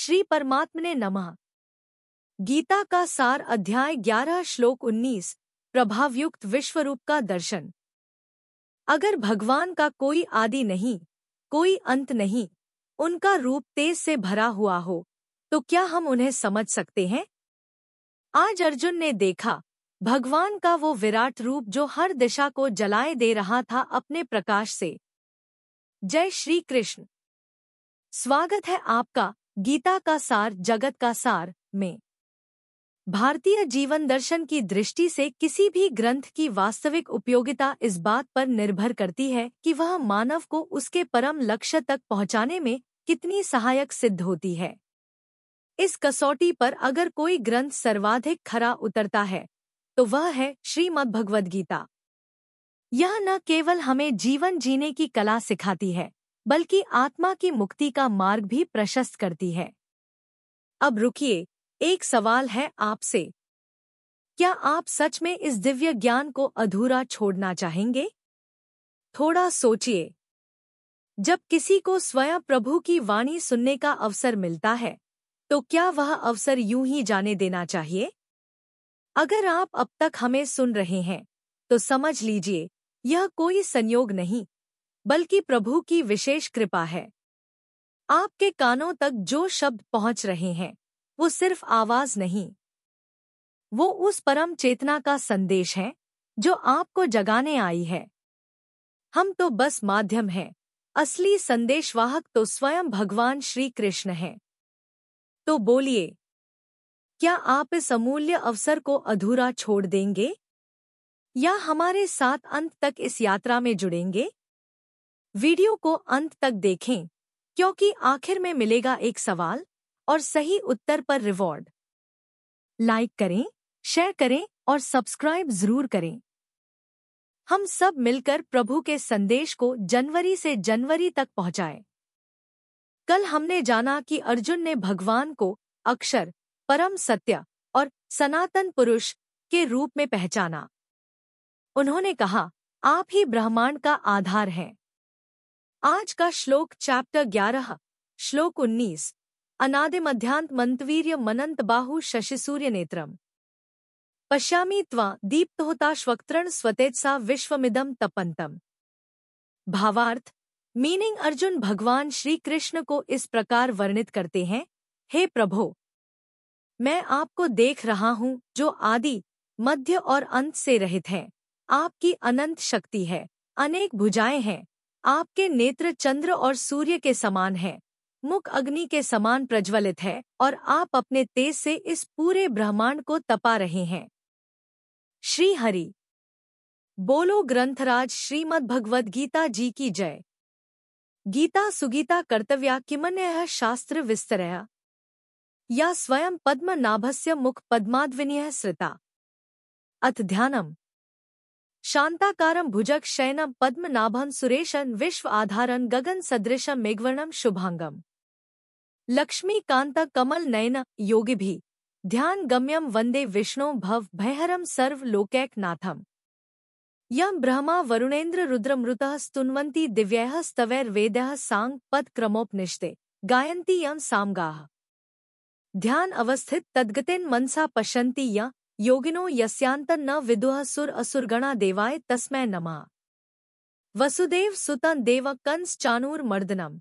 श्री परमात्मने नमः। गीता का सार अध्याय 11 श्लोक 19 प्रभावयुक्त विश्वरूप का दर्शन। अगर भगवान का कोई आदि नहीं, कोई अंत नहीं, उनका रूप तेज से भरा हुआ हो, तो क्या हम उन्हें समझ सकते हैं? आज अर्जुन ने देखा भगवान का वो विराट रूप जो हर दिशा को जलाए दे रहा था अपने प्रकाश से। जय श्री कृष्ण। स्वागत है आपका गीता का सार जगत का सार में। भारतीय जीवन दर्शन की दृष्टि से किसी भी ग्रंथ की वास्तविक उपयोगिता इस बात पर निर्भर करती है कि वह मानव को उसके परम लक्ष्य तक पहुंचाने में कितनी सहायक सिद्ध होती है। इस कसौटी पर अगर कोई ग्रंथ सर्वाधिक खरा उतरता है तो वह है श्रीमद्भगवद्गीता। यह न केवल हमें जीवन जीने की कला सिखाती है, बल्कि आत्मा की मुक्ति का मार्ग भी प्रशस्त करती है। अब रुकिए, एक सवाल है आपसे। क्या आप सच में इस दिव्य ज्ञान को अधूरा छोड़ना चाहेंगे? थोड़ा सोचिए। जब किसी को स्वयं प्रभु की वाणी सुनने का अवसर मिलता है, तो क्या वह अवसर यूं ही जाने देना चाहिए? अगर आप अब तक हमें सुन रहे हैं, तो समझ लीजिए यह कोई संयोग नहीं, बल्कि प्रभु की विशेष कृपा है। आपके कानों तक जो शब्द पहुंच रहे हैं, वो सिर्फ आवाज नहीं, वो उस परम चेतना का संदेश है जो आपको जगाने आई है। हम तो बस माध्यम हैं, असली संदेशवाहक तो स्वयं भगवान श्री कृष्ण हैं। तो बोलिए, क्या आप इस अमूल्य अवसर को अधूरा छोड़ देंगे, या हमारे साथ अंत तक इस यात्रा में जुड़ेंगे? वीडियो को अंत तक देखें, क्योंकि आखिर में मिलेगा एक सवाल और सही उत्तर पर रिवॉर्ड। लाइक करें, शेयर करें और सब्सक्राइब जरूर करें। हम सब मिलकर प्रभु के संदेश को जनवरी से जनवरी तक पहुंचाएं। कल हमने जाना कि अर्जुन ने भगवान को अक्षर, परम सत्य और सनातन पुरुष के रूप में पहचाना। उन्होंने कहा, आप ही ब्रह्मांड का आधार हैं। आज का श्लोक चैप्टर 11 श्लोक 19 अनादिमध्यान्त मंतवीर्य मनंत बाहु शशिसूर्य नेत्रम पश्यामि त्वा दीप्तहोताश्वक्त्रण स्वतेजसा विश्वमिदं तपन्तम। भावार्थ, मीनिंग अर्जुन भगवान श्री कृष्ण को इस प्रकार वर्णित करते हैं, हे प्रभो, मैं आपको देख रहा हूँ जो आदि, मध्य और अंत से रहित है। आपकी अनंत शक्ति है, अनेक भुजाएं हैं, आपके नेत्र चंद्र और सूर्य के समान हैं, मुख अग्नि के समान प्रज्वलित है और आप अपने तेज से इस पूरे ब्रह्मांड को तपा रहे हैं। श्री हरि बोलो। ग्रंथराज श्रीमद्भगवद्गीता जी की जय। गीता सुगीता कर्तव्या किमन्यः शास्त्र विस्तरया या स्वयं पद्मनाभस्य मुख पद्माद्विन्यः सृता। अथ ध्यानम्। शांताकारं भुजग शयनं पद्मनाभं सुरेशं विश्व आधारं गगन सदृशं मेघवर्णं शुभांगम। लक्ष्मीकांत कमल नयन योगिभिः ध्यान गम्यं वंदे विष्णु भव भयहरं सर्व लोकैकनाथम्। यं ब्रह्मा वरुणेन्द्र रुद्रमृतः स्तुन्वन्ति दिव्यैः स्तवैर्वेदैः सांग पद क्रमोपनिषदे गायन्ति यं सामगाः। ध्यान अवस्थित तद्गतेन मनसा पश्यन्ति यं योगिनो यस्यान्तं न विदुः सुर असुरगणा देवाय तस्मै नमः। वसुदेव सुतं देव कंस चाणूर मर्दनम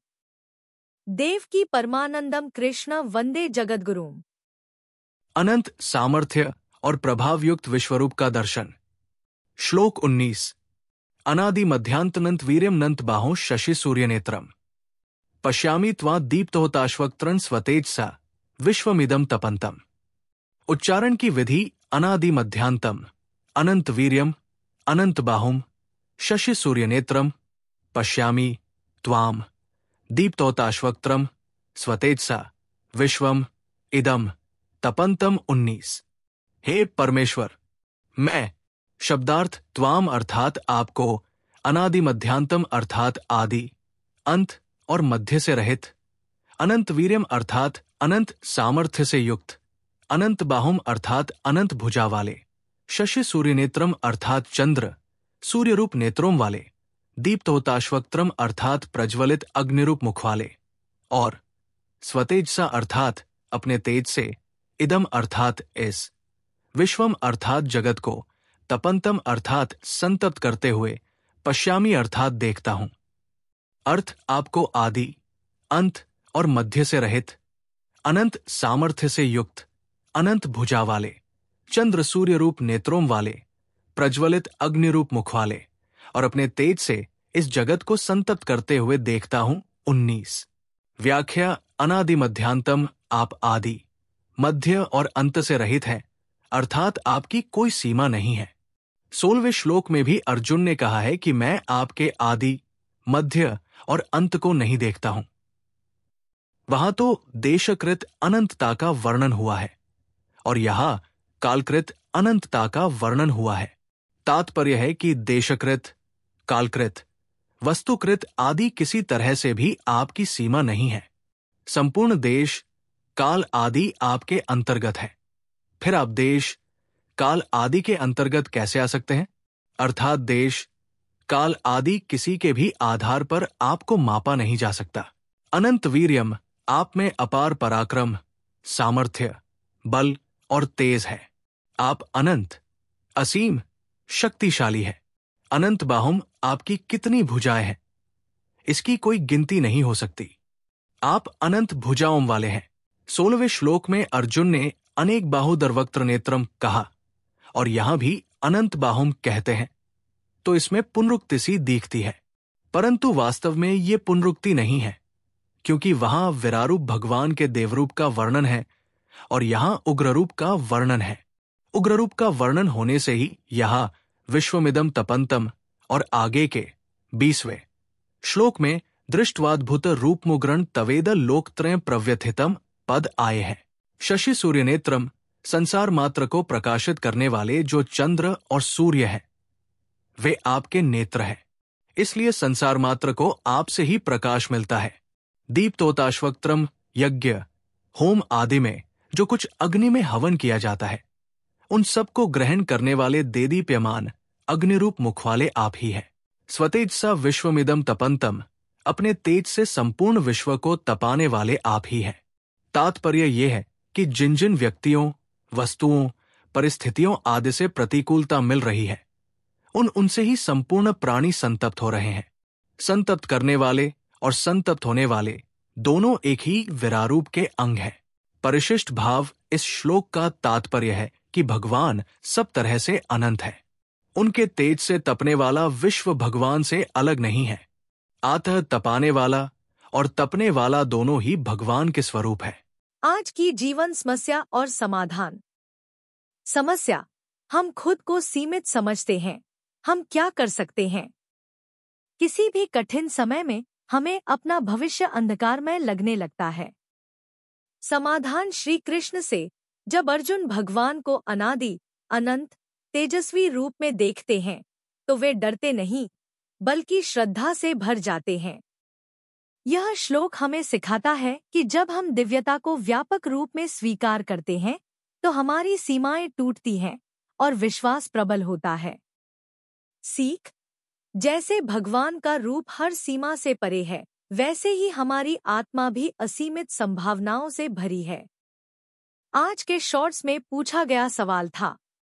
देवकी परमानंदम कृष्ण वंदे जगद्गुरुम। अनंत सामर्थ्य और प्रभावयुक्त विश्वरूप का दर्शन। श्लोक 19 अनादि मध्यांतनंत वीर्यम नंत बाहों शशि सूर्य नेत्रम पश्यामि त्वा दीप्तहोताश्वक्त्रं स्वतेजसा विश्वमिदं तपन्तम। उच्चारण की विधि अनादि मध्यांतम, अनंत वीर्यम, अनंत बाहुम, शशि सूर्य नेत्रम, पश्यामि त्वाम दीप्तहोताश्वक्त्रम स्वतेजसा विश्वम इदम तपन्तम। 19 हे परमेश्वर, मैं शब्दार्थ त्वाम अर्थात आपको, अनादि मध्यांतम अर्थात आदि, अंत और मध्य से रहित, अनंत वीर्यम अर्थात अनंत सामर्थ्य से युक्त, अनंत बाहुम अर्थात अनंत भुजा वाले, शशि सूर्य नेत्रम अर्थात चंद्र सूर्य रूप नेत्रों वाले, दीप्तहोताश्वक्त्रम अर्थात प्रज्वलित अग्निरूप मुख वाले, और स्वतेजसा अर्थात अपने तेज से, इदम अर्थात इस, विश्वम अर्थात जगत को, तपंतम अर्थात संतप्त करते हुए, पश्यामी अर्थात देखता हूं। अर्थ आपको आदि, अंत और मध्य से रहित, अनंत सामर्थ्य से युक्त, अनंत भुजा वाले, चंद्र सूर्य रूप नेत्रों वाले, प्रज्वलित अग्नि रूप मुख वाले और अपने तेज से इस जगत को संतप्त करते हुए देखता हूं। 19। व्याख्या अनादि मध्यांतम, आप आदि, मध्य और अंत से रहित हैं, अर्थात आपकी कोई सीमा नहीं है। 16वें श्लोक में भी अर्जुन ने कहा है कि मैं आपके आदि, मध्य और अंत को नहीं देखता हूं। वहां तो देशकृत अनंतता का वर्णन हुआ है और यहां कालकृत अनंतता का वर्णन हुआ है। तात्पर्य है कि देशकृत, कालकृत, वस्तुकृत आदि किसी तरह से भी आपकी सीमा नहीं है। संपूर्ण देश, काल आदि आपके अंतर्गत है। फिर आप देश, काल आदि के अंतर्गत कैसे आ सकते हैं? अर्थात देश, काल आदि किसी के भी आधार पर आपको मापा नहीं जा सकता। अनंत वीर्यम, आप में अपार पराक्रम, सामर्थ्य, बल और तेज है। आप अनंत, असीम, शक्तिशाली है। अनंत बाहुम, आपकी कितनी भुजाएं हैं, इसकी कोई गिनती नहीं हो सकती। आप अनंत भुजाओं वाले हैं। 16वें श्लोक में अर्जुन ने अनेक बाहुदरवक्त्र नेत्रम कहा और यहां भी अनंत बाहुम कहते हैं, तो इसमें पुनरुक्ति सी दिखती है, परंतु वास्तव में ये पुनरुक्ति नहीं है, क्योंकि वहां विरारूप भगवान के देवरूप का वर्णन है और यहां उग्ररूप का वर्णन है। उग्ररूप का वर्णन होने से ही यहां विश्वमिदम तपंतम और आगे के 20वें श्लोक में दृष्टवाद्भुत रूपमुग्रण तवेद लोकत्रय प्रव्यथितम पद आए हैं। शशि सूर्य नेत्रम, संसार मात्र को प्रकाशित करने वाले जो चंद्र और सूर्य हैं, वे आपके नेत्र हैं, इसलिए संसार मात्र को आपसे ही प्रकाश मिलता है। दीप्तोताश्वक्त्रम, यज्ञ, होम आदि में जो कुछ अग्नि में हवन किया जाता है, उन सबको ग्रहण करने वाले देदीप्यमान अग्निरूप मुख वाले आप ही हैं। स्वतेजसा विश्वमिदम तपंतम, अपने तेज से संपूर्ण विश्व को तपाने वाले आप ही हैं। तात्पर्य यह है कि जिन जिन व्यक्तियों, वस्तुओं, परिस्थितियों आदि से प्रतिकूलता मिल रही है, उनसे ही संपूर्ण प्राणी संतप्त हो रहे हैं। संतप्त करने वाले और संतप्त होने वाले दोनों एक ही विरारूप के अंग हैं। परिशिष्ट भाव इस श्लोक का तात्पर्य है कि भगवान सब तरह से अनंत है। उनके तेज से तपने वाला विश्व भगवान से अलग नहीं है। अतः तपाने वाला और तपने वाला दोनों ही भगवान के स्वरूप है। आज की जीवन समस्या और समाधान। समस्या, हम खुद को सीमित समझते हैं। हम क्या कर सकते हैं? किसी भी कठिन समय में हमें अपना भविष्य अंधकारमय लगने लगता है। समाधान, श्री कृष्ण से जब अर्जुन भगवान को अनादि, अनंत, तेजस्वी रूप में देखते हैं तो वे डरते नहीं बल्कि श्रद्धा से भर जाते हैं। यह श्लोक हमें सिखाता है कि जब हम दिव्यता को व्यापक रूप में स्वीकार करते हैं तो हमारी सीमाएं टूटती हैं और विश्वास प्रबल होता है। सीख, जैसे भगवान का रूप हर सीमा से परे है, वैसे ही हमारी आत्मा भी असीमित संभावनाओं से भरी है। आज के शॉर्ट्स में पूछा गया सवाल था।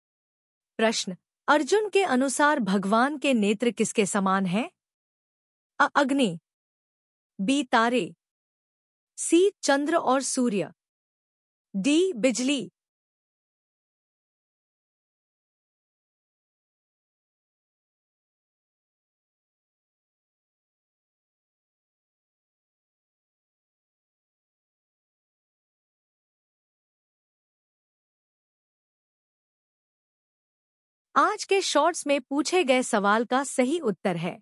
प्रश्न, अर्जुन के अनुसार भगवान के नेत्र किसके समान हैं? अ अग्नि, बी तारे, सी चंद्र और सूर्य, डी बिजली। आज के शॉर्ट्स में पूछे गए सवाल का सही उत्तर है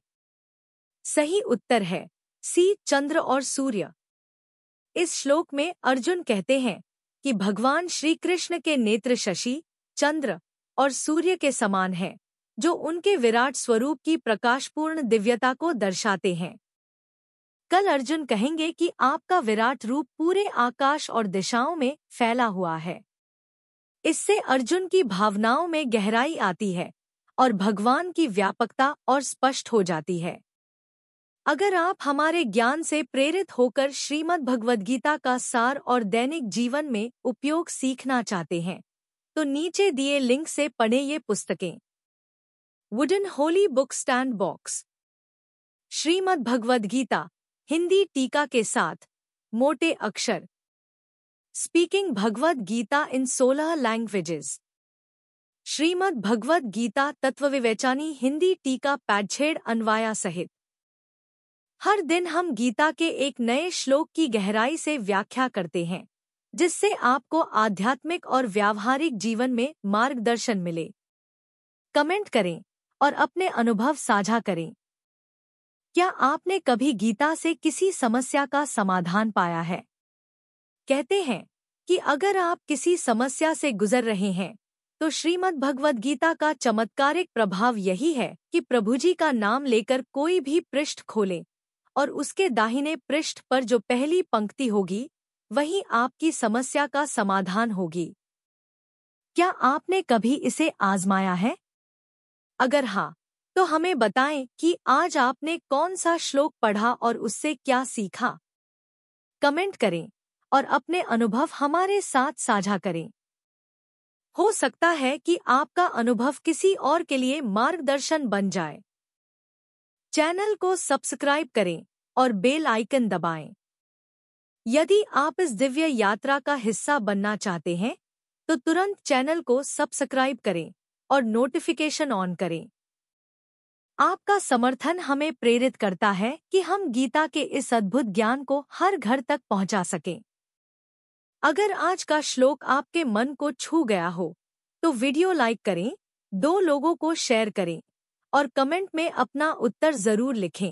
सी चंद्र और सूर्य। इस श्लोक में अर्जुन कहते हैं कि भगवान श्री कृष्ण के नेत्र शशि, चंद्र और सूर्य के समान हैं, जो उनके विराट स्वरूप की प्रकाशपूर्ण दिव्यता को दर्शाते हैं। कल अर्जुन कहेंगे कि आपका विराट रूप पूरे आकाश और दिशाओं में फैला हुआ है। इससे अर्जुन की भावनाओं में गहराई आती है और भगवान की व्यापकता और स्पष्ट हो जाती है। अगर आप हमारे ज्ञान से प्रेरित होकर श्रीमद् भगवद गीता का सार और दैनिक जीवन में उपयोग सीखना चाहते हैं, तो नीचे दिए लिंक से पढ़ें ये पुस्तकें। Wooden holy book stand box, Shrimad Bhagavad Gita Hindi टीका के साथ, मोटे अक्षर, speaking Bhagavad Gita in 16 languages, Shrimad Bhagavad Gita Tattvavivechani Hindi टीका पैडछेड़ अन्वाया सहित। हर दिन हम गीता के एक नए श्लोक की गहराई से व्याख्या करते हैं, जिससे आपको आध्यात्मिक और व्यावहारिक जीवन में मार्गदर्शन मिले। कमेंट करें और अपने अनुभव साझा करें। क्या आपने कभी गीता से किसी समस्या का समाधान पाया है? कहते हैं कि अगर आप किसी समस्या से गुजर रहे हैं, तो श्रीमद् भगवद गीता का चमत्कारिक प्रभाव यही है कि प्रभु जी का नाम लेकर कोई भी पृष्ठ खोले और उसके दाहिने पृष्ठ पर जो पहली पंक्ति होगी, वही आपकी समस्या का समाधान होगी। क्या आपने कभी इसे आजमाया है? अगर हाँ, तो हमें बताएं कि आज आपने कौन सा श्लोक पढ़ा और उससे क्या सीखा। कमेंट करें और अपने अनुभव हमारे साथ साझा करें। हो सकता है कि आपका अनुभव किसी और के लिए मार्गदर्शन बन जाए। चैनल को सब्सक्राइब करें और बेल आइकन दबाएं। यदि आप इस दिव्य यात्रा का हिस्सा बनना चाहते हैं, तो तुरंत चैनल को सब्सक्राइब करें और नोटिफिकेशन ऑन करें। आपका समर्थन हमें प्रेरित करता है कि हम गीता के इस अद्भुत ज्ञान को हर घर तक पहुंचा सकें। अगर आज का श्लोक आपके मन को छू गया हो, तो वीडियो लाइक करें, 2 लोगों को शेयर करें और कमेंट में अपना उत्तर जरूर लिखें।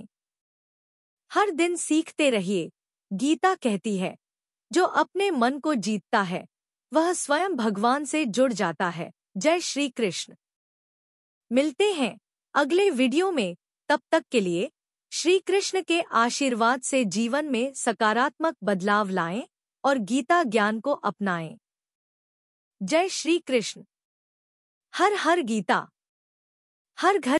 हर दिन सीखते रहिए। गीता कहती है, जो अपने मन को जीतता है, वह स्वयं भगवान से जुड़ जाता है। जय श्री कृष्ण। मिलते हैं अगले वीडियो में। तब तक के लिए श्री कृष्ण के आशीर्वाद से जीवन में सकारात्मक बदलाव लाएं और गीता ज्ञान को अपनाएं। जय श्री कृष्ण। हर हर गीता, हर घर